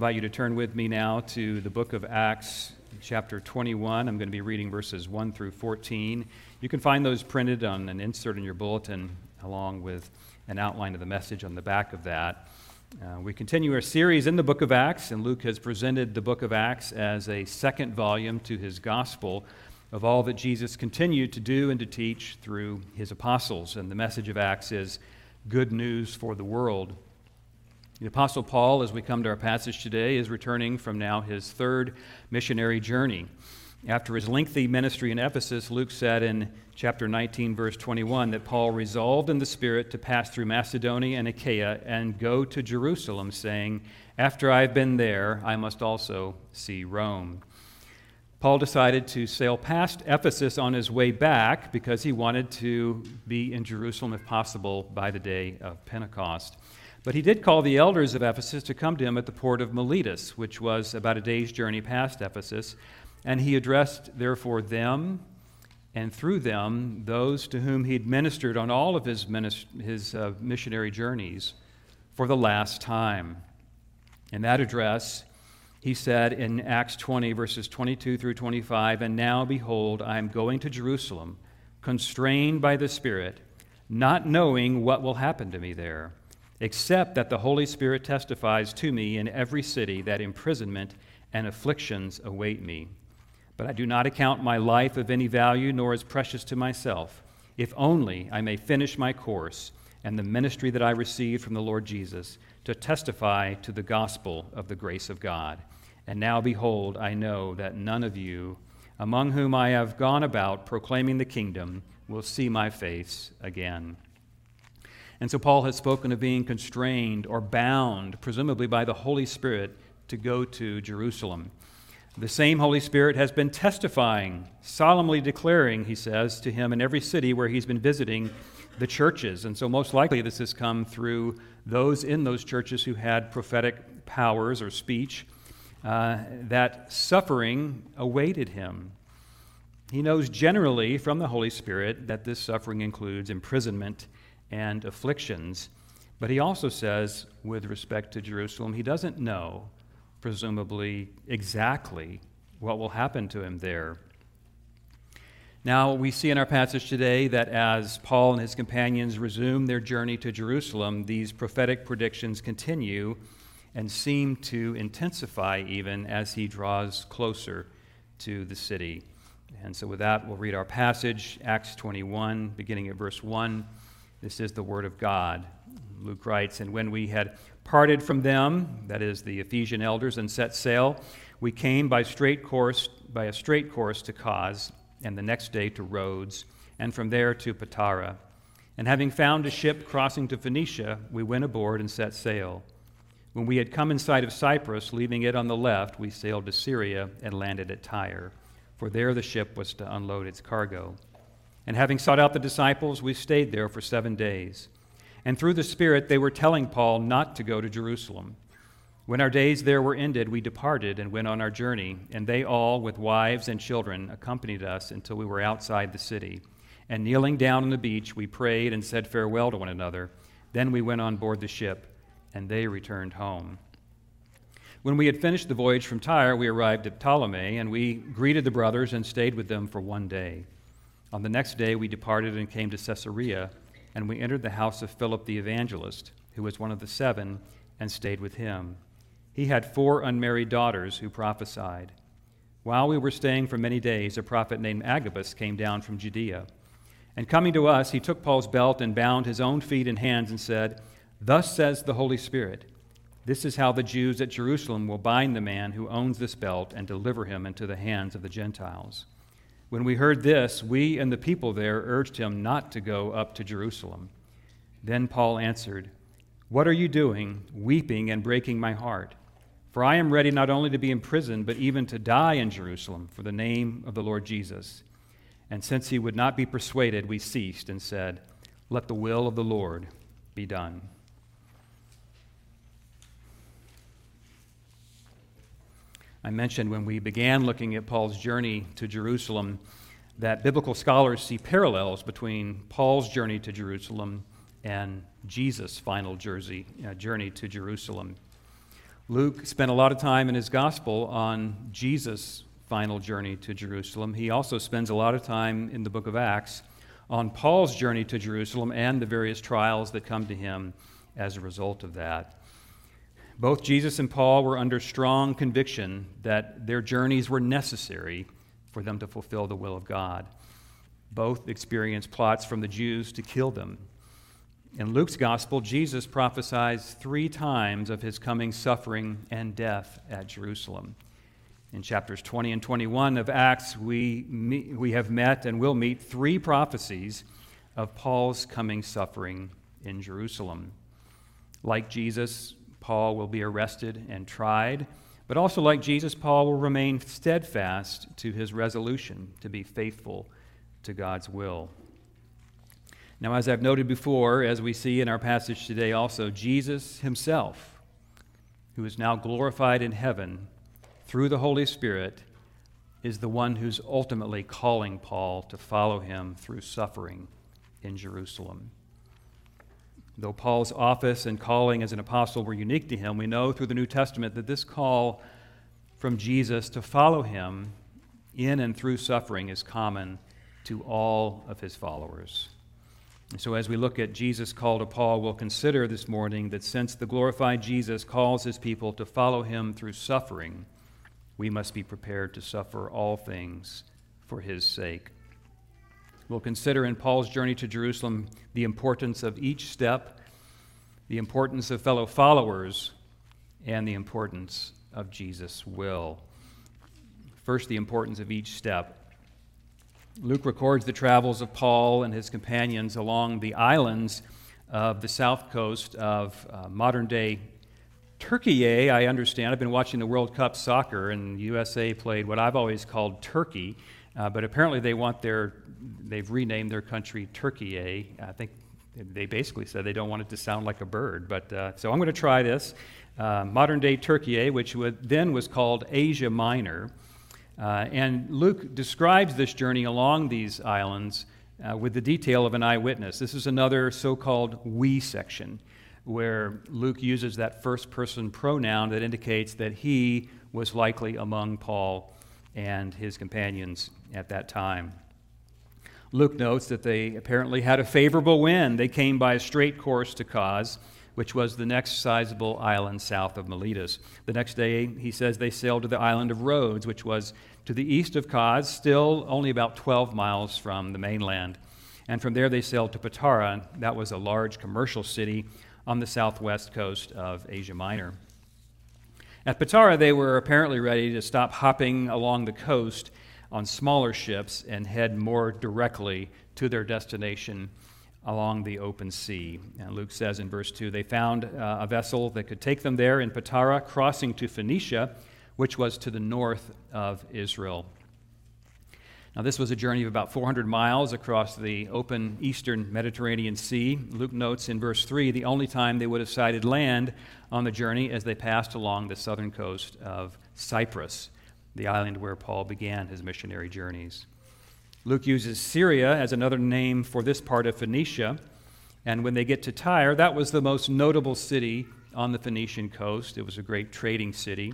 invite you to turn with me now to the book of Acts, chapter 21. I'm going to be reading verses 1 through 14. You can find those printed on an insert in your bulletin, along with an outline of the message on the back of that. We continue our series in the book of Acts, and Luke has presented the book of Acts as a second volume to his gospel of all that Jesus continued to do and to teach through his apostles. And the message of Acts is good news for the world. The Apostle Paul, as we come to our passage today, is returning from now his third missionary journey. After his lengthy ministry in Ephesus, Luke said in chapter 19, verse 21, that Paul resolved in the Spirit to pass through Macedonia and Achaia and go to Jerusalem, saying, "After I have been there, I must also see Rome." Paul decided to sail past Ephesus on his way back because he wanted to be in Jerusalem, if possible, by the day of Pentecost. But he did call the elders of Ephesus to come to him at the port of Miletus, which was about a day's journey past Ephesus, and he addressed, therefore, them, and through them, those to whom he'd ministered on all of his missionary journeys for the last time. In that address, he said in Acts 20, verses 22 through 25, "And now, behold, I am going to Jerusalem, constrained by the Spirit, not knowing what will happen to me there, except that the Holy Spirit testifies to me in every city that imprisonment and afflictions await me. But I do not account my life of any value, nor as precious to myself, if only I may finish my course and the ministry that I received from the Lord Jesus, to testify to the gospel of the grace of God. And now, behold, I know that none of you, among whom I have gone about proclaiming the kingdom, will see my face again." And so Paul has spoken of being constrained or bound, presumably by the Holy Spirit, to go to Jerusalem. The same Holy Spirit has been testifying, solemnly declaring, he says, to him in every city where he's been visiting the churches. And so most likely this has come through those in those churches who had prophetic powers or speech, that suffering awaited him. He knows generally from the Holy Spirit that this suffering includes imprisonment and afflictions, but he also says, with respect to Jerusalem, he doesn't know, presumably, exactly what will happen to him there. Now, we see in our passage today that as Paul and his companions resume their journey to Jerusalem, these prophetic predictions continue and seem to intensify even as he draws closer to the city. And so with that, we'll read our passage, Acts 21, beginning at verse 1. This is the word of God. Luke writes, "And when we had parted from them," that is the Ephesian elders, "and set sail, we came by a straight course to Cos, and the next day to Rhodes, and from there to Patara. And having found a ship crossing to Phoenicia, we went aboard and set sail. When we had come in sight of Cyprus, leaving it on the left, we sailed to Syria and landed at Tyre, for there the ship was to unload its cargo. And having sought out the disciples, we stayed there for 7 days. And through the Spirit they were telling Paul not to go to Jerusalem. When our days there were ended, we departed and went on our journey, and they all, with wives and children, accompanied us until we were outside the city. And kneeling down on the beach, we prayed and said farewell to one another. Then we went on board the ship, and they returned home. When we had finished the voyage from Tyre, we arrived at Ptolemy, and we greeted the brothers and stayed with them for 1 day. On the next day, we departed and came to Caesarea, and we entered the house of Philip the evangelist, who was one of the 7, and stayed with him. He had 4 unmarried daughters who prophesied. While we were staying for many days, a prophet named Agabus came down from Judea. And coming to us, he took Paul's belt and bound his own feet and hands and said, 'Thus says the Holy Spirit, this is how the Jews at Jerusalem will bind the man who owns this belt and deliver him into the hands of the Gentiles.' When we heard this, we and the people there urged him not to go up to Jerusalem. Then Paul answered, 'What are you doing, weeping and breaking my heart? For I am ready not only to be imprisoned, but even to die in Jerusalem for the name of the Lord Jesus.' And since he would not be persuaded, we ceased and said, 'Let the will of the Lord be done.'" I mentioned when we began looking at Paul's journey to Jerusalem that biblical scholars see parallels between Paul's journey to Jerusalem and Jesus' final journey to Jerusalem. Luke spent a lot of time in his gospel on Jesus' final journey to Jerusalem. He also spends a lot of time in the book of Acts on Paul's journey to Jerusalem and the various trials that come to him as a result of that. Both Jesus and Paul were under strong conviction that their journeys were necessary for them to fulfill the will of God. Both experienced plots from the Jews to kill them. In Luke's gospel, Jesus prophesies 3 times of his coming suffering and death at Jerusalem. In chapters 20 and 21 of Acts, we have met and will meet 3 prophecies of Paul's coming suffering in Jerusalem. Like Jesus, Paul will be arrested and tried, but also like Jesus, Paul will remain steadfast to his resolution to be faithful to God's will. Now, as I've noted before, as we see in our passage today also, Jesus himself, who is now glorified in heaven through the Holy Spirit, is the one who's ultimately calling Paul to follow him through suffering in Jerusalem. Though Paul's office and calling as an apostle were unique to him, we know through the New Testament that this call from Jesus to follow him in and through suffering is common to all of his followers. And so as we look at Jesus' call to Paul, we'll consider this morning that since the glorified Jesus calls his people to follow him through suffering, we must be prepared to suffer all things for his sake. We'll consider in Paul's journey to Jerusalem the importance of each step, the importance of fellow followers, and the importance of Jesus' will. First, the importance of each step. Luke records the travels of Paul and his companions along the islands of the south coast of modern-day Turkey. I understand. I've been watching the World Cup soccer, and USA played what I've always called Turkey, but apparently they've renamed their country Turkey. I think they basically said they don't want it to sound like a bird, but so I'm going to try this. Modern-day Turkey, which then was called Asia Minor. And Luke describes this journey along these islands with the detail of an eyewitness. This is another so-called we section, where Luke uses that first-person pronoun that indicates that he was likely among Paul and his companions at that time. Luke notes that they apparently had a favorable wind. They came by a straight course to Kos, which was the next sizable island south of Miletus. The next day, he says they sailed to the island of Rhodes, which was to the east of Kos, still only about 12 miles from the mainland. And from there, they sailed to Patara. That was a large commercial city on the southwest coast of Asia Minor. At Patara, they were apparently ready to stop hopping along the coast on smaller ships and head more directly to their destination along the open sea. And Luke says in verse 2, they found a vessel that could take them there in Patara, crossing to Phoenicia, which was to the north of Israel. Now, this was a journey of about 400 miles across the open eastern Mediterranean Sea. Luke notes in verse 3 the only time they would have sighted land on the journey as they passed along the southern coast of Cyprus, the island where Paul began his missionary journeys. Luke uses Syria as another name for this part of Phoenicia, and when they get to Tyre, that was the most notable city on the Phoenician coast. It was a great trading city.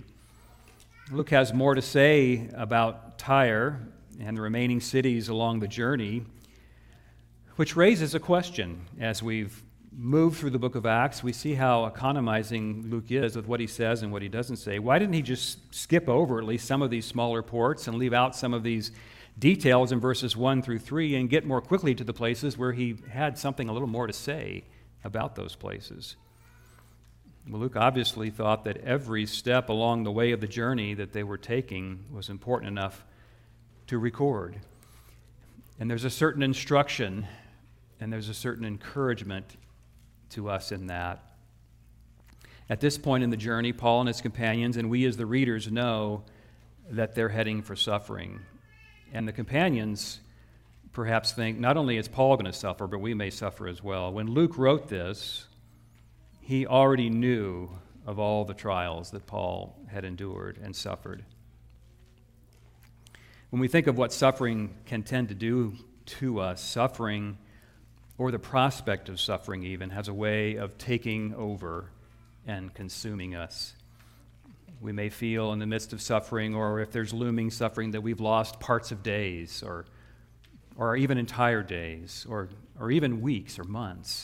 Luke has more to say about Tyre and the remaining cities along the journey, which raises a question. As we've moved through the book of Acts, we see how economizing Luke is with what he says and what he doesn't say. Why didn't he just skip over at least some of these smaller ports and leave out some of these details in verses 1 through 3 and get more quickly to the places where he had something a little more to say about those places? Well, Luke obviously thought that every step along the way of the journey that they were taking was important enough to record. And there's a certain instruction and there's a certain encouragement to us in that. At this point in the journey, Paul and his companions, and we as the readers, know that they're heading for suffering. And the companions perhaps think not only is Paul going to suffer, but we may suffer as well. When Luke wrote this, he already knew of all the trials that Paul had endured and suffered. When we think of what suffering can tend to do to us, suffering, or the prospect of suffering even, has a way of taking over and consuming us. We may feel in the midst of suffering, or if there's looming suffering, that we've lost parts of days, or even entire days, or even weeks or months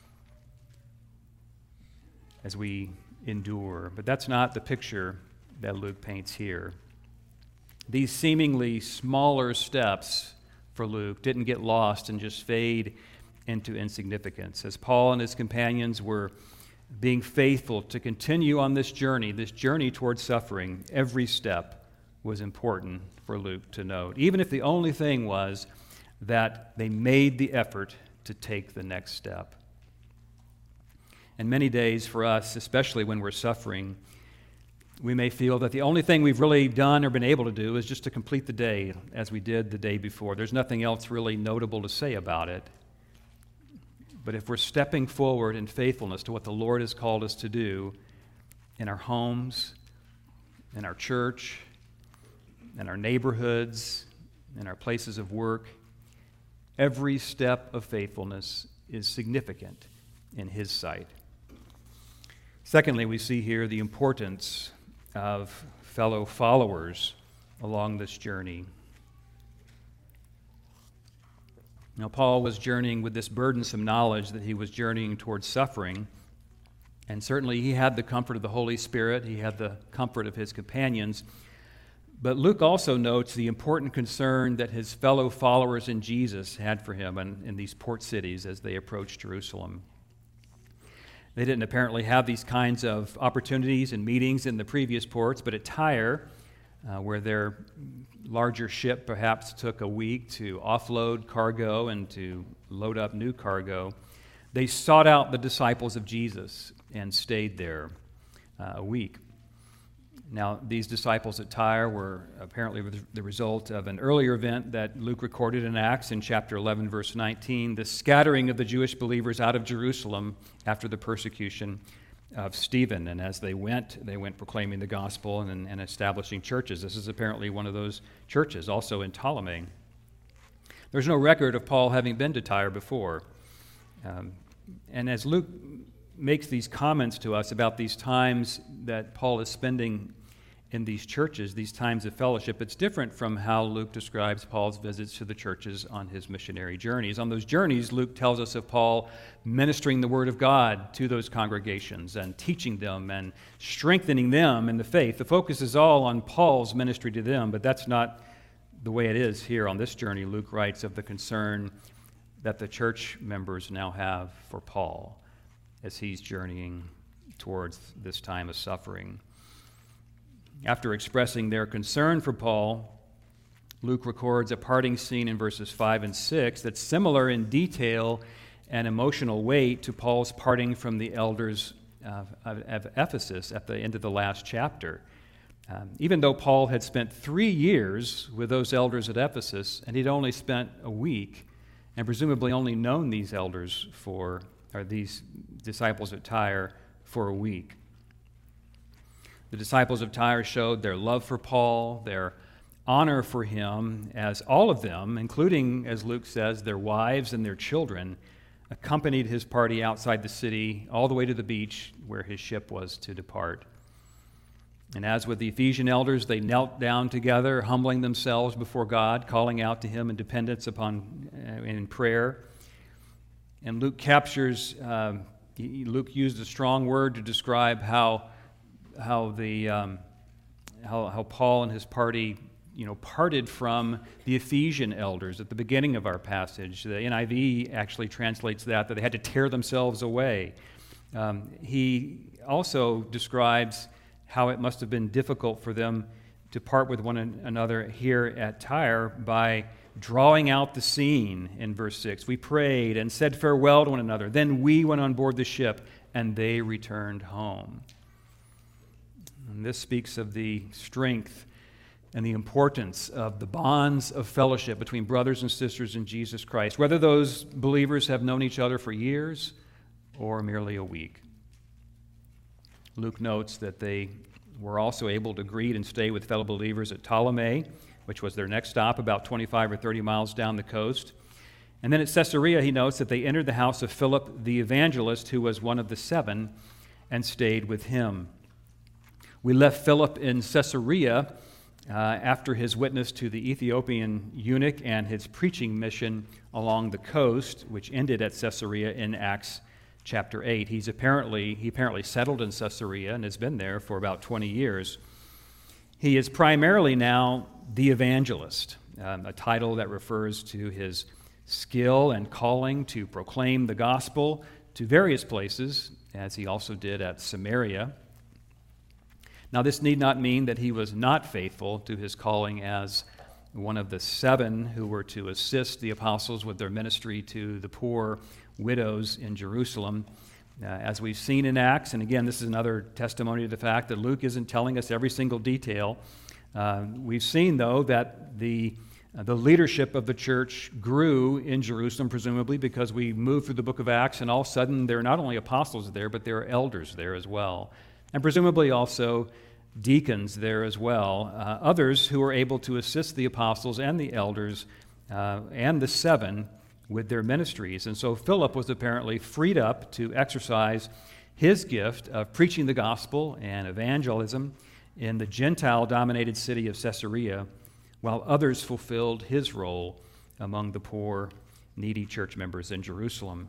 as we endure. But that's not the picture that Luke paints here. These seemingly smaller steps for Luke didn't get lost and just fade into insignificance. As Paul and his companions were being faithful to continue on this journey towards suffering, every step was important for Luke to note, even if the only thing was that they made the effort to take the next step. And many days for us, especially when we're suffering, we may feel that the only thing we've really done or been able to do is just to complete the day as we did the day before. There's nothing else really notable to say about it. But if we're stepping forward in faithfulness to what the Lord has called us to do in our homes, in our church, in our neighborhoods, in our places of work, every step of faithfulness is significant in His sight. Secondly, we see here the importance of fellow followers along this journey. Now, Paul was journeying with this burdensome knowledge that he was journeying towards suffering, and certainly he had the comfort of the Holy Spirit, he had the comfort of his companions, but Luke also notes the important concern that his fellow followers in Jesus had for him in these port cities as they approached Jerusalem. They didn't apparently have these kinds of opportunities and meetings in the previous ports, but at Tyre, where their larger ship perhaps took a week to offload cargo and to load up new cargo, they sought out the disciples of Jesus and stayed there a week. Now, these disciples at Tyre were apparently the result of an earlier event that Luke recorded in Acts in chapter 11, verse 19, the scattering of the Jewish believers out of Jerusalem after the persecution of Stephen. And as they went proclaiming the gospel and establishing churches. This is apparently one of those churches, also in Ptolemy. There's no record of Paul having been to Tyre before. And as Luke makes these comments to us about these times that Paul is spending in these churches, these times of fellowship, it's different from how Luke describes Paul's visits to the churches on his missionary journeys. On those journeys, Luke tells us of Paul ministering the word of God to those congregations and teaching them and strengthening them in the faith. The focus is all on Paul's ministry to them, but that's not the way it is here on this journey. Luke writes of the concern that the church members now have for Paul as he's journeying towards this time of suffering. After expressing their concern for Paul, Luke records a parting scene in verses 5 and 6 that's similar in detail and emotional weight to Paul's parting from the elders of Ephesus at the end of the last chapter. Even though Paul had spent 3 years with those elders at Ephesus, and he'd only spent a week, and presumably only known these these disciples at Tyre for a week. The disciples of Tyre showed their love for Paul, their honor for him, as all of them, including, as Luke says, their wives and their children, accompanied his party outside the city all the way to the beach where his ship was to depart. And as with the Ephesian elders, they knelt down together, humbling themselves before God, calling out to him in dependence in prayer. And Luke Luke used a strong word to describe how Paul and his party, parted from the Ephesian elders at the beginning of our passage. The NIV actually translates that they had to tear themselves away. He also describes how it must have been difficult for them to part with one another here at Tyre by drawing out the scene in verse 6. We prayed and said farewell to one another. Then we went on board the ship, and they returned home. And this speaks of the strength and the importance of the bonds of fellowship between brothers and sisters in Jesus Christ, whether those believers have known each other for years or merely a week. Luke notes that they were also able to greet and stay with fellow believers at Ptolemy, which was their next stop, about 25 or 30 miles down the coast. And then at Caesarea, he notes that they entered the house of Philip the evangelist, who was one of the 7, and stayed with him. We left Philip in Caesarea after his witness to the Ethiopian eunuch and his preaching mission along the coast, which ended at Caesarea in Acts chapter 8. He apparently settled in Caesarea and has been there for about 20 years. He is primarily now the evangelist, a title that refers to his skill and calling to proclaim the gospel to various places, as he also did at Samaria. Now, this need not mean that he was not faithful to his calling as one of the 7 who were to assist the apostles with their ministry to the poor widows in Jerusalem. As we've seen in Acts, and again, this is another testimony to the fact that Luke isn't telling us every single detail. We've seen, though, that the leadership of the church grew in Jerusalem, presumably because we moved through the book of Acts, and all of a sudden there are not only apostles there, but there are elders there as well. And presumably also deacons there as well, others who were able to assist the apostles and the elders and the 7 with their ministries. And so Philip was apparently freed up to exercise his gift of preaching the gospel and evangelism in the Gentile-dominated city of Caesarea, while others fulfilled his role among the poor, needy church members in Jerusalem.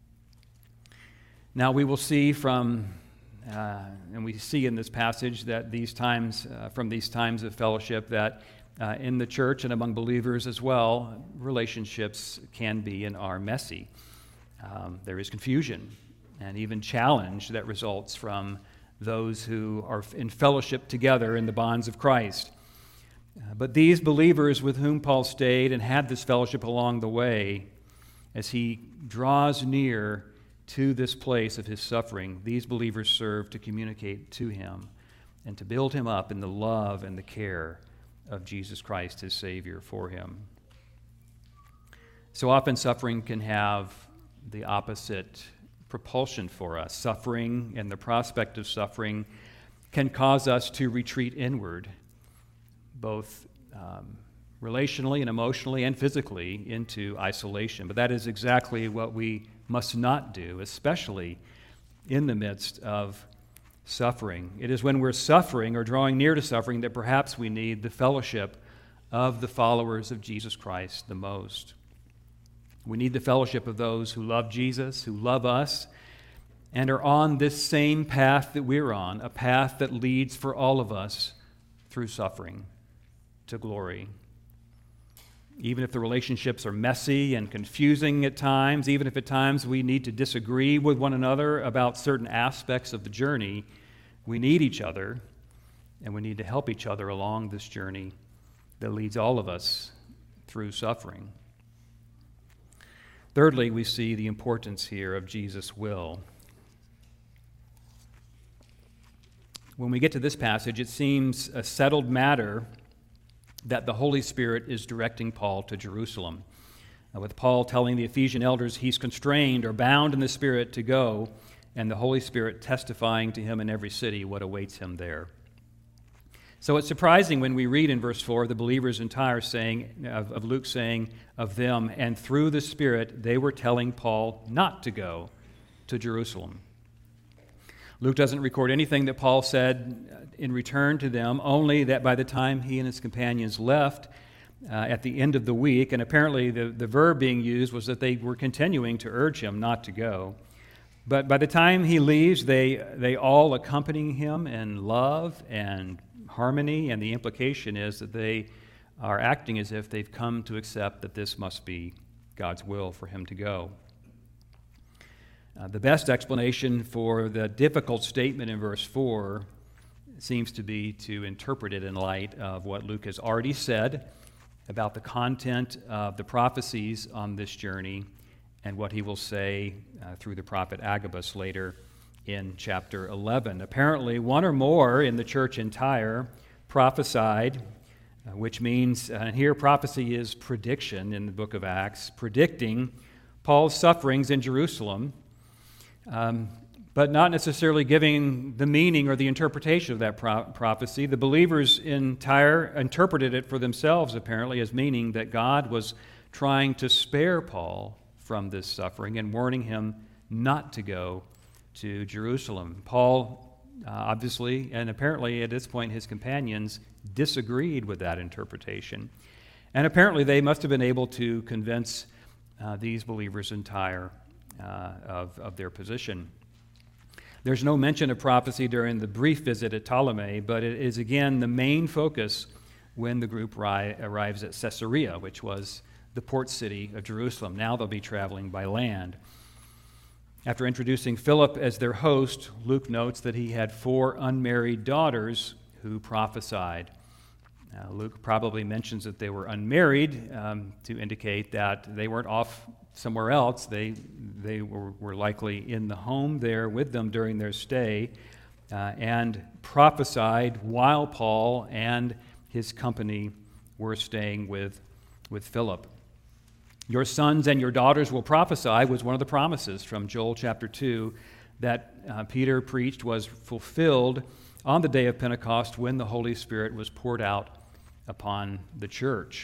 Now we will see and we see in this passage that from these times of fellowship, that in the church and among believers as well, relationships can be and are messy. There is confusion and even challenge that results from those who are in fellowship together in the bonds of Christ. But these believers with whom Paul stayed and had this fellowship along the way, as he draws near to this place of his suffering, these believers serve to communicate to him and to build him up in the love and the care of Jesus Christ, his Savior, for him. So often suffering can have the opposite propulsion for us. Suffering and the prospect of suffering can cause us to retreat inward, both relationally and emotionally and physically, into isolation. But that is exactly what we must not do, especially in the midst of suffering. It is when we're suffering or drawing near to suffering that perhaps we need the fellowship of the followers of Jesus Christ the most. We need the fellowship of those who love Jesus, who love us, and are on this same path that we're on, a path that leads for all of us through suffering to glory. Even if the relationships are messy and confusing at times, even if at times we need to disagree with one another about certain aspects of the journey, we need each other, and we need to help each other along this journey that leads all of us through suffering. Thirdly, we see the importance here of Jesus' will. When we get to this passage, it seems a settled matter that the Holy Spirit is directing Paul to Jerusalem. With Paul telling the Ephesian elders he's constrained or bound in the Spirit to go, and the Holy Spirit testifying to him in every city what awaits him there. So it's surprising when we read in verse 4 the believers in Tyre saying, of Luke saying of them, and through the Spirit they were telling Paul not to go to Jerusalem. Luke doesn't record anything that Paul said in return to them, only that by the time he and his companions left at the end of the week, and apparently the verb being used was that they were continuing to urge him not to go. But by the time he leaves, they all accompany him in love and harmony, and the implication is that they are acting as if they've come to accept that this must be God's will for him to go. The best explanation for the difficult statement in verse 4 seems to be to interpret it in light of what Luke has already said about the content of the prophecies on this journey and what he will say through the prophet Agabus later in chapter 11. Apparently, one or more in the church in Tyre prophesied, which means, and here prophecy is prediction in the book of Acts, predicting Paul's sufferings in Jerusalem, but not necessarily giving the meaning or the interpretation of that prophecy. The believers in Tyre interpreted it for themselves, apparently, as meaning that God was trying to spare Paul from this suffering and warning him not to go to Jerusalem. Paul obviously, and apparently at this point his companions disagreed with that interpretation. And apparently they must have been able to convince these believers entire of their position. There's no mention of prophecy during the brief visit at Ptolemy, but it is again the main focus when the group arrives at Caesarea, which was the port city of Jerusalem. Now they'll be traveling by land. After introducing Philip as their host, Luke notes that he had 4 unmarried daughters who prophesied. Luke probably mentions that they were unmarried to indicate that they weren't off somewhere else. They were likely in the home there with them during their stay and prophesied while Paul and his company were staying with Philip. Your sons and your daughters will prophesy was one of the promises from Joel chapter 2 that Peter preached was fulfilled on the day of Pentecost when the Holy Spirit was poured out upon the church.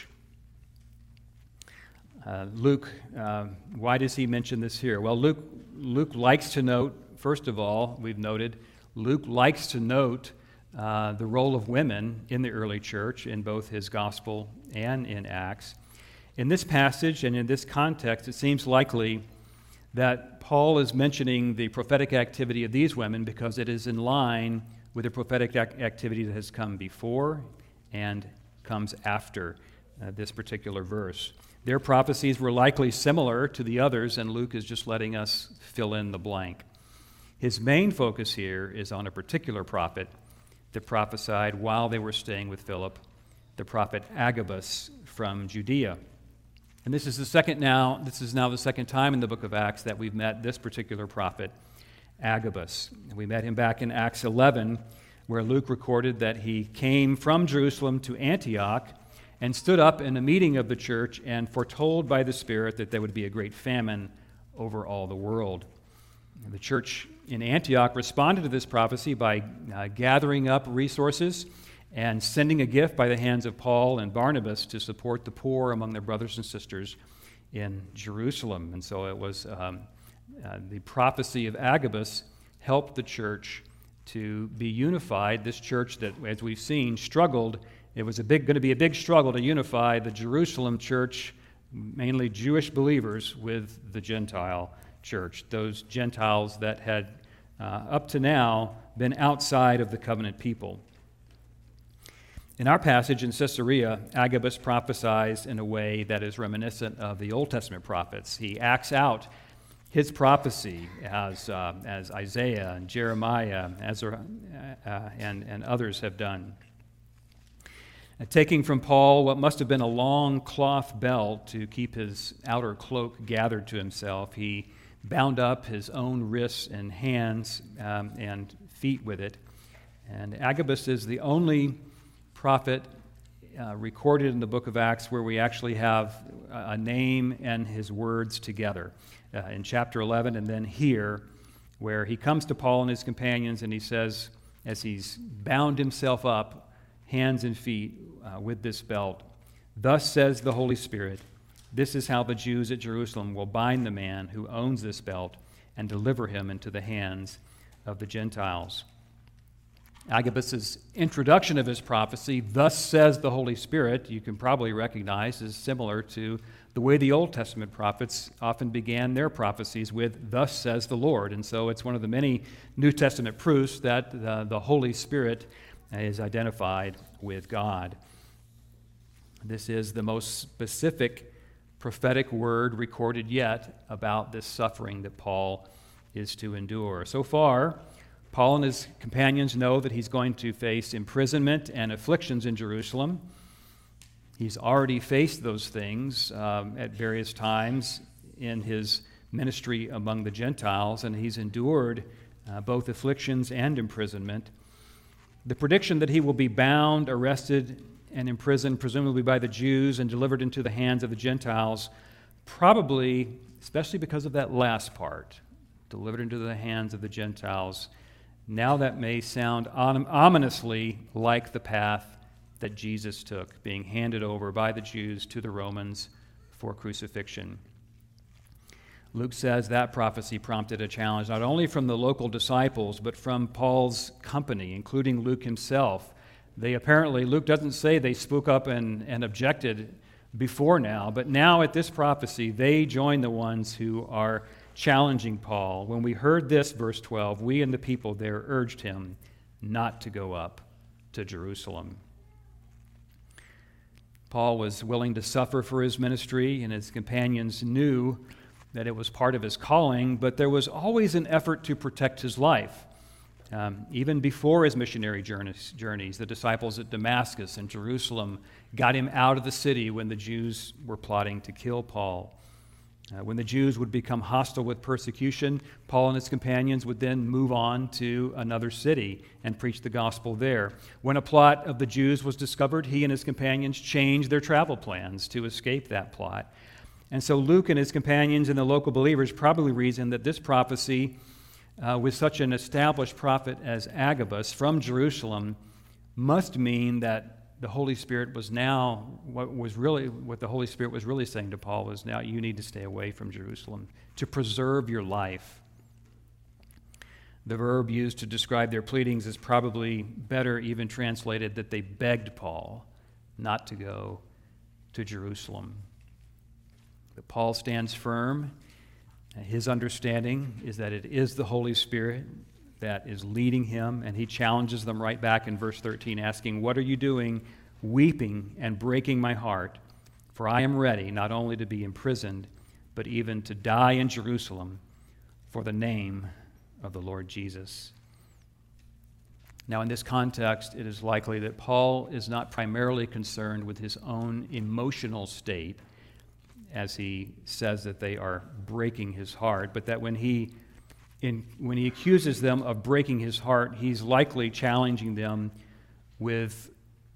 Luke, why does he mention this here? Well, Luke likes to note, first of all, we've noted, Luke likes to note the role of women in the early church in both his gospel and in Acts. In this passage and in this context, it seems likely that Paul is mentioning the prophetic activity of these women because it is in line with the prophetic activity that has come before and comes after this particular verse. Their prophecies were likely similar to the others, and Luke is just letting us fill in the blank. His main focus here is on a particular prophet that prophesied while they were staying with Philip, the prophet Agabus from Judea. And this is now the second time in the book of Acts that we've met this particular prophet, Agabus. We met him back in Acts 11, where Luke recorded that he came from Jerusalem to Antioch and stood up in a meeting of the church and foretold by the Spirit that there would be a great famine over all the world. And the church in Antioch responded to this prophecy by gathering up resources and sending a gift by the hands of Paul and Barnabas to support the poor among their brothers and sisters in Jerusalem. And so it was the prophecy of Agabus helped the church to be unified. This church that, as we've seen, struggled. It was going to be a big struggle to unify the Jerusalem church, mainly Jewish believers, with the Gentile church, those Gentiles that had up to now been outside of the covenant people. In our passage in Caesarea, Agabus prophesies in a way that is reminiscent of the Old Testament prophets. He acts out his prophecy as Isaiah and Jeremiah and others have done. Taking from Paul what must have been a long cloth belt to keep his outer cloak gathered to himself, he bound up his own wrists and hands and feet with it. And Agabus is the only prophet recorded in the book of Acts where we actually have a name and his words together. In chapter 11 and then here, where he comes to Paul and his companions and he says, as he's bound himself up, hands and feet, with this belt, "Thus says the Holy Spirit, this is how the Jews at Jerusalem will bind the man who owns this belt and deliver him into the hands of the Gentiles." Agabus' introduction of his prophecy, "Thus says the Holy Spirit," you can probably recognize is similar to the way the Old Testament prophets often began their prophecies with, "Thus says the Lord." And so it's one of the many New Testament proofs that the Holy Spirit is identified with God. This is the most specific prophetic word recorded yet about this suffering that Paul is to endure. So far, Paul and his companions know that he's going to face imprisonment and afflictions in Jerusalem. He's already faced those things at various times in his ministry among the Gentiles, and he's endured both afflictions and imprisonment. The prediction that he will be bound, arrested, and imprisoned, presumably by the Jews, and delivered into the hands of the Gentiles, probably, especially because of that last part, delivered into the hands of the Gentiles, now that may sound ominously like the path that Jesus took, being handed over by the Jews to the Romans for crucifixion. Luke says that prophecy prompted a challenge not only from the local disciples, but from Paul's company, including Luke himself. Luke doesn't say they spoke up and objected before now, but now at this prophecy, they join the ones who are challenging Paul. When we heard this, verse 12, we and the people there urged him not to go up to Jerusalem. Paul was willing to suffer for his ministry, and his companions knew that it was part of his calling, but there was always an effort to protect his life. Even before his missionary journeys, the disciples at Damascus and Jerusalem got him out of the city when the Jews were plotting to kill Paul. When the Jews would become hostile with persecution, Paul and his companions would then move on to another city and preach the gospel there. When a plot of the Jews was discovered, he and his companions changed their travel plans to escape that plot. And so Luke and his companions and the local believers probably reasoned that this prophecy, with such an established prophet as Agabus from Jerusalem, must mean that the Holy Spirit was now, what the Holy Spirit was really saying to Paul was, now you need to stay away from Jerusalem to preserve your life. The verb used to describe their pleadings is probably better even translated that they begged Paul not to go to Jerusalem. But Paul stands firm. His understanding is that it is the Holy Spirit that is leading him, and he challenges them right back in verse 13, asking, "What are you doing, weeping and breaking my heart? For I am ready not only to be imprisoned, but even to die in Jerusalem for the name of the Lord Jesus." Now, in this context, it is likely that Paul is not primarily concerned with his own emotional state, as he says that they are breaking his heart, but that when he accuses them of breaking his heart, he's likely challenging them with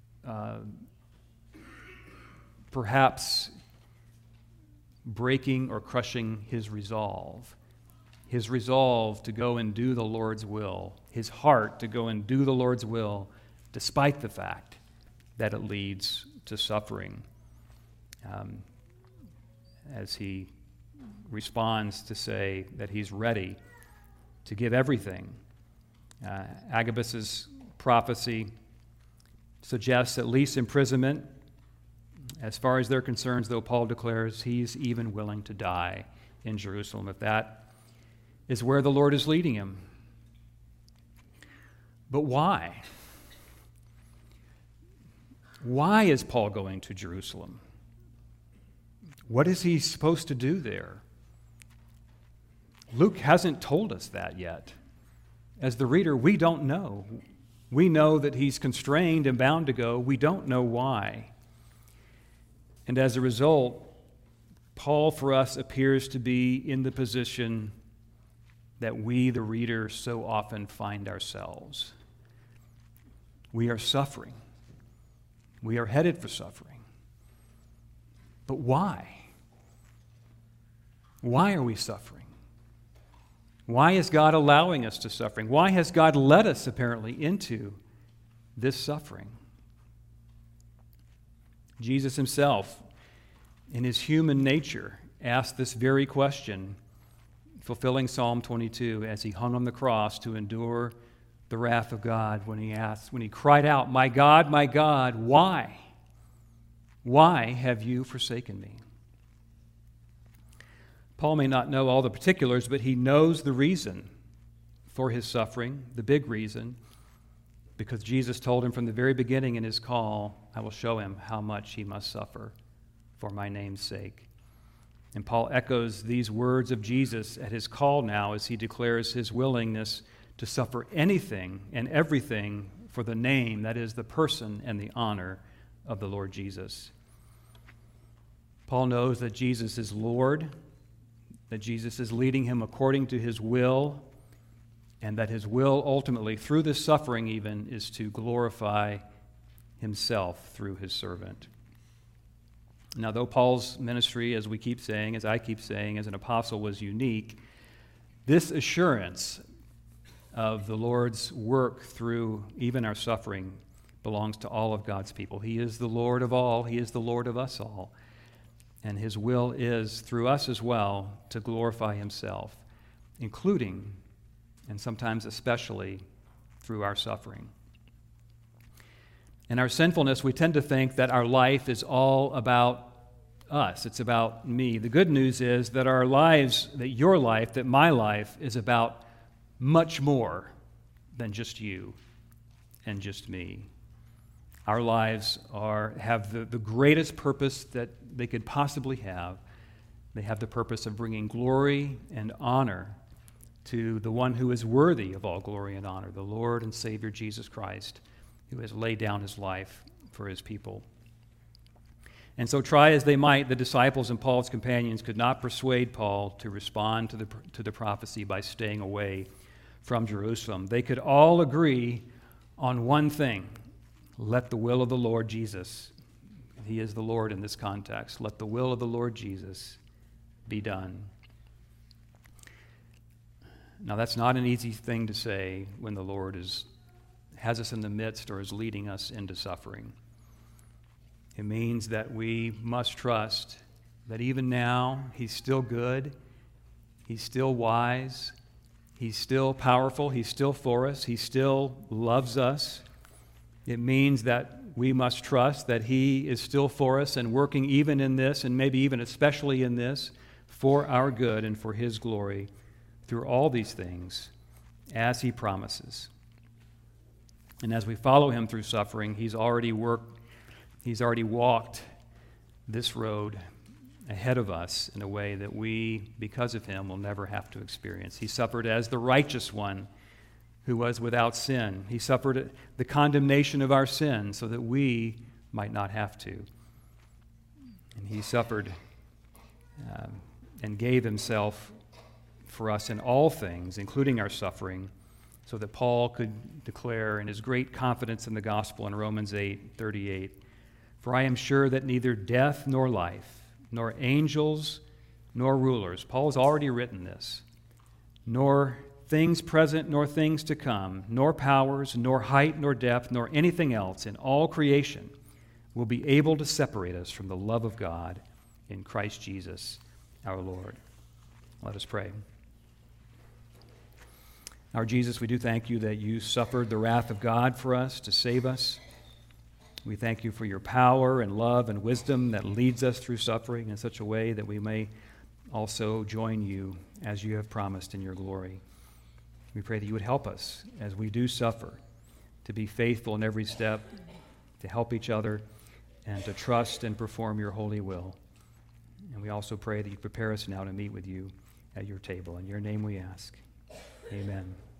perhaps breaking or crushing his resolve to go and do the Lord's will, his heart to go and do the Lord's will, despite the fact that it leads to suffering. As he responds to say that he's ready to give everything. Agabus's prophecy suggests at least imprisonment. As far as they're concerned, though, Paul declares he's even willing to die in Jerusalem if that is where the Lord is leading him. But why? Why is Paul going to Jerusalem? What is he supposed to do there? Luke hasn't told us that yet. As the reader, we don't know. We know that he's constrained and bound to go. We don't know why. And as a result, Paul for us appears to be in the position that we, the reader, so often find ourselves. We are suffering. We are headed for suffering. But why? Why are we suffering? Why is God allowing us to suffering? Why has God led us, apparently, into this suffering? Jesus himself, in his human nature, asked this very question, fulfilling Psalm 22 as he hung on the cross to endure the wrath of God when he cried out, my God, why? Why have you forsaken me?" Paul may not know all the particulars, but he knows the reason for his suffering, the big reason, because Jesus told him from the very beginning in his call, I will show him how much he must suffer for my name's sake. And Paul echoes these words of Jesus at his call now as he declares his willingness to suffer anything and everything for the name, that is, the person and the honor of the Lord Jesus. Paul knows that Jesus is Lord, that Jesus is leading him according to his will, and that his will ultimately, through this suffering even, is to glorify himself through his servant. Now, though Paul's ministry, as I keep saying, as an apostle was unique, this assurance of the Lord's work through even our suffering belongs to all of God's people. He is the Lord of all. He is the Lord of us all. And his will is, through us as well, to glorify himself, including, and sometimes especially, through our suffering. In our sinfulness, we tend to think that our life is all about us. It's about me. The good news is that our lives, that your life, that my life, is about much more than just you and just me. Our lives have the greatest purpose that they could possibly have. They have the purpose of bringing glory and honor to the one who is worthy of all glory and honor, the Lord and Savior Jesus Christ, who has laid down his life for his people. And so, try as they might, the disciples and Paul's companions could not persuade Paul to respond to the prophecy by staying away from Jerusalem. They could all agree on one thing: let the will of the Lord Jesus, he is the Lord in this context, let the will of the Lord Jesus be done. Now, that's not an easy thing to say when the Lord has us in the midst or is leading us into suffering. It means that we must trust that even now he's still good, he's still wise, he's still powerful, he's still for us, he still loves us. It means that we must trust that he is still for us and working even in this, and maybe even especially in this, for our good and for his glory through all these things, as he promises. And as we follow him through suffering, he's already walked this road ahead of us in a way that we, because of him, will never have to experience. He suffered as the righteous one who was without sin. He suffered the condemnation of our sin so that we might not have to. And he suffered and gave himself for us in all things, including our suffering, so that Paul could declare in his great confidence in the gospel in Romans 8:38, "For I am sure that neither death nor life, nor angels nor rulers," Paul has already written this, "nor things present nor things to come, nor powers, nor height, nor depth, nor anything else in all creation will be able to separate us from the love of God in Christ Jesus our Lord." Let us pray. Our Jesus, we do thank you that you suffered the wrath of God for us to save us. We thank you for your power and love and wisdom that leads us through suffering in such a way that we may also join you as you have promised in your glory. We pray that you would help us as we do suffer to be faithful in every step, to help each other, and to trust and perform your holy will. And we also pray that you prepare us now to meet with you at your table. In your name we ask. Amen.